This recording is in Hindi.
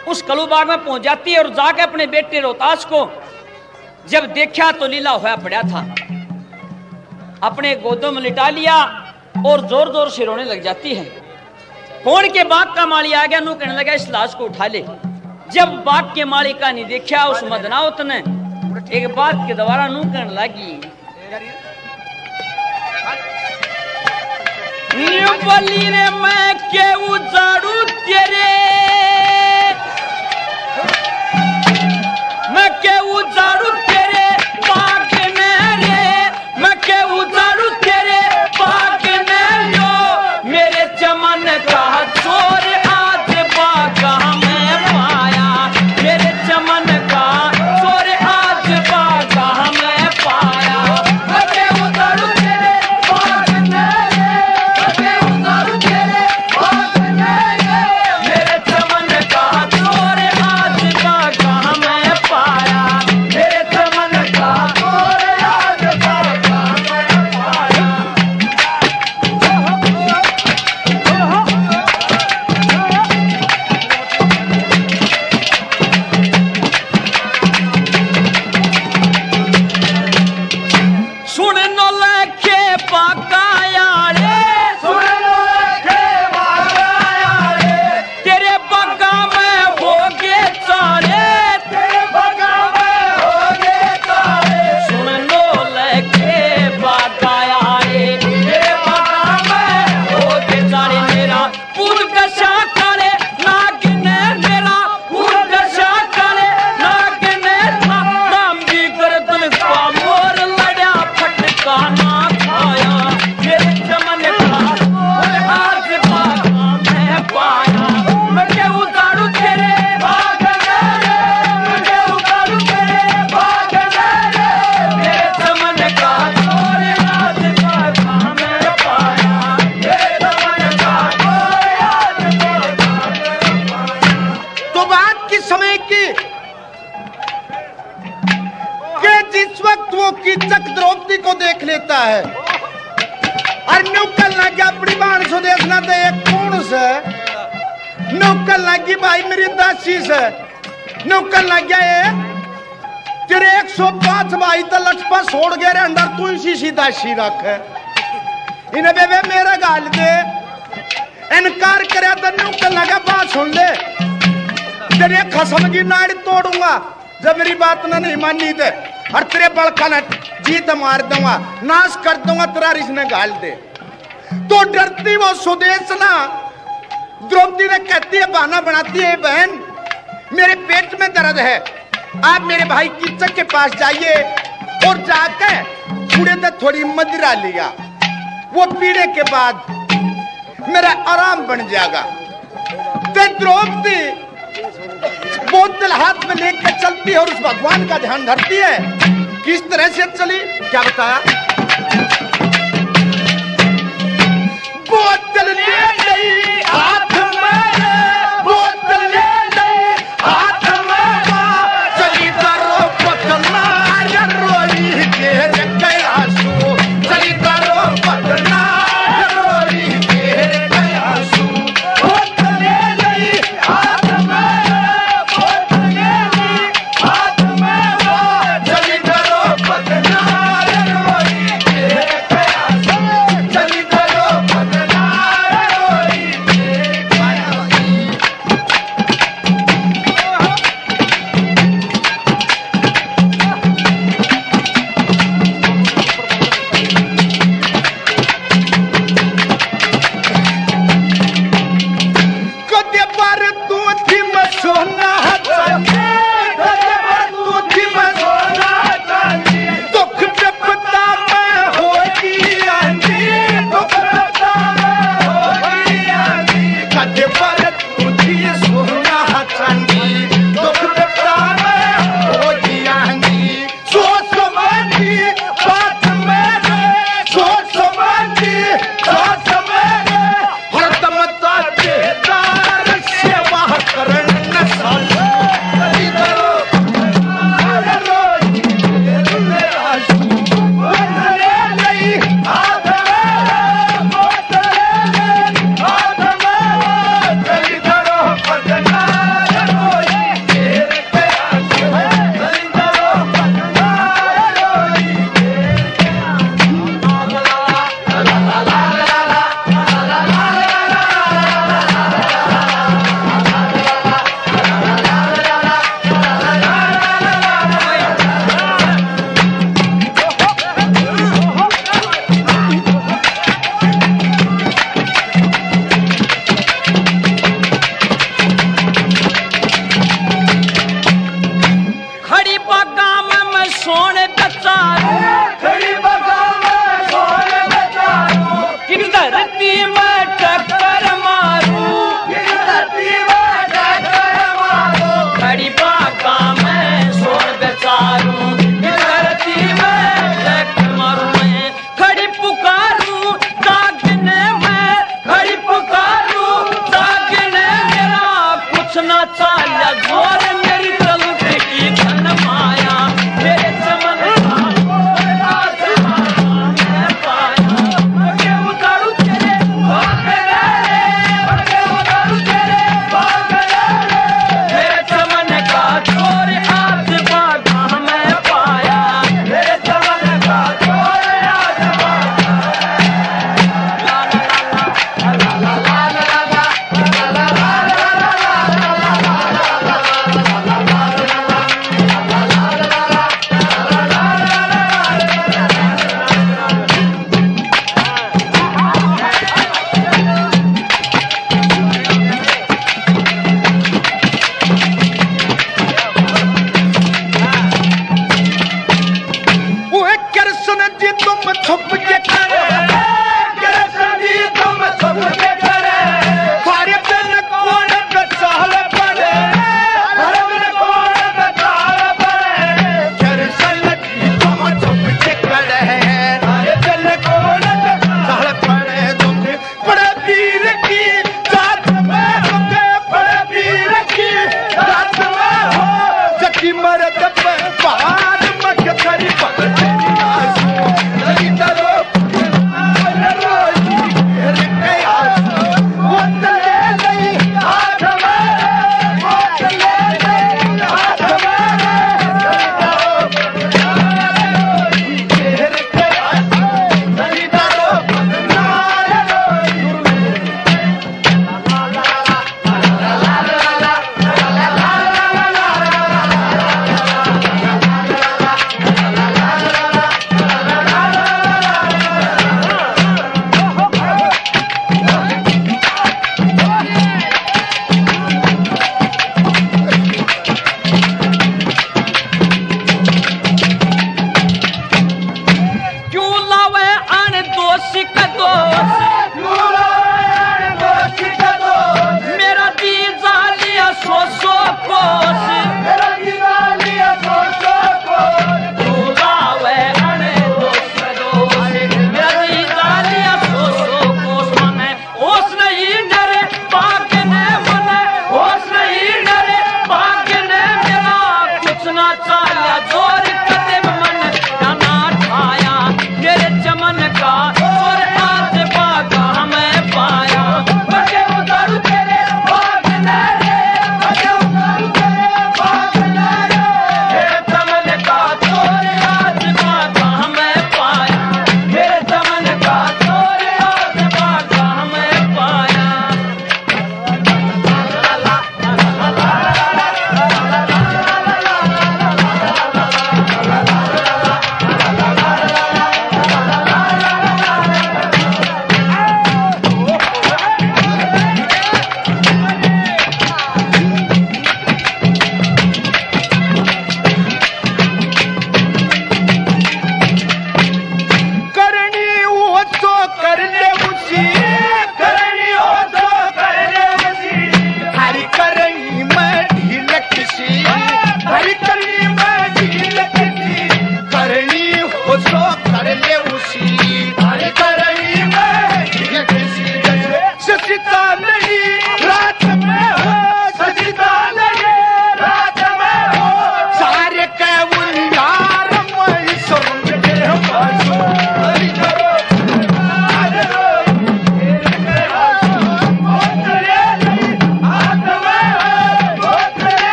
उस कलूबाग में पहुंच जाती है और जाके अपने बेटे रोहतास को जब देखा तो लीला होया पड़ा था, अपने गोदों में लिटा लिया और जोर जोर से रोने लग जाती है। कौन के बाग का माली आ गया, नू कहने लगा इस लाश को उठा ले। जब बाग के माली का नहीं देखा उस मदनावत ने एक बात के दोबारा नू कहने लगी, बली रे मैं के उजाड़ू तेरे, मैं के उजाड़ू तेरे बाग में रे, मैं के उजाड़ू तेरे बाग में लो, मेरे चमन का चोर आज बाग में पाया, मेरे चमन का चोर आज बाग में पाया। मैं के उजाड़ू तेरे बाग में रे, मैं के उजाड़ू तेरे बाग में रे, मेरे चमन का चोर आज बाग में पाया, मेरे चमन का चोर आज बाग में पाया। सुन नो लखे पकाया रे, सुन नो लखे पकाया रे, तेरे बगा में होगे चारे, तेरे बगा में होगे चारे। सुन लो लखे पकाया रे, तेरे बगा में होगे चारे, मेरा पूर दशा करे नागिने, मेरा पूर दशा करे नागिने था, नाम भी गर्दन का मोर लड़ा फटका ना खाया, मेरे चमन का चोर आज बाग में पाया। मैं के उतारू तेरे बाग में रे, मैं के उतारू तेरे बाग में रे, मेरे चमन का चोर आज बाग में पाया, मेरे चमन का चोर आज बाग में पाया। तो बात किस समय की कि जिस वक्त वो कीचक द्रौपदी को देख लेता है और नौकल लगी अपनी बाण से देखना तो एक कौन से नौकल लगी भाई मेरी दासी से नौकल लग गया ये तेरे 105 भाई तो लटपा छोड़ गए रे अंदर तू इसी सी दासी रख इन्हें बेबे मेरा गाल दे इनकार करे तो नौकल लगा बात सुन ले तेरे खसम की नाड़ी तोड़ूंगा जब मेरी बात ना नहीं मानी थे और तेरे बड़का न जीत मार दूंगा नाश कर दूंगा तेरा रिश्ते गाल दे। तो डरती वो सुदेशना द्रौपदी ने कहती है बहाना बनाती है बहन मेरे पेट में दर्द है आप मेरे भाई कीचक के पास जाइए और जाकर पूरे से थोड़ी मदिरा लिया वो पीने के बाद मेरा आराम बन जाएगा। तो द्रौपदी बोतल हाथ में लेकर चलती है और उस भगवान का ध्यान धरती है। किस तरह से चली क्या बताया, बोतल ले गई हाथ में, बोतल ले गई हाथ में, चली करो पतना रोई के गया सू, चली करो पतना रोई के गया सू, बोतल ले गई हाथ में, बोतल ले गई हाथ में, चली करो पतना रोई के गया सू, चली करो पतना नाचना चाल्या जोर में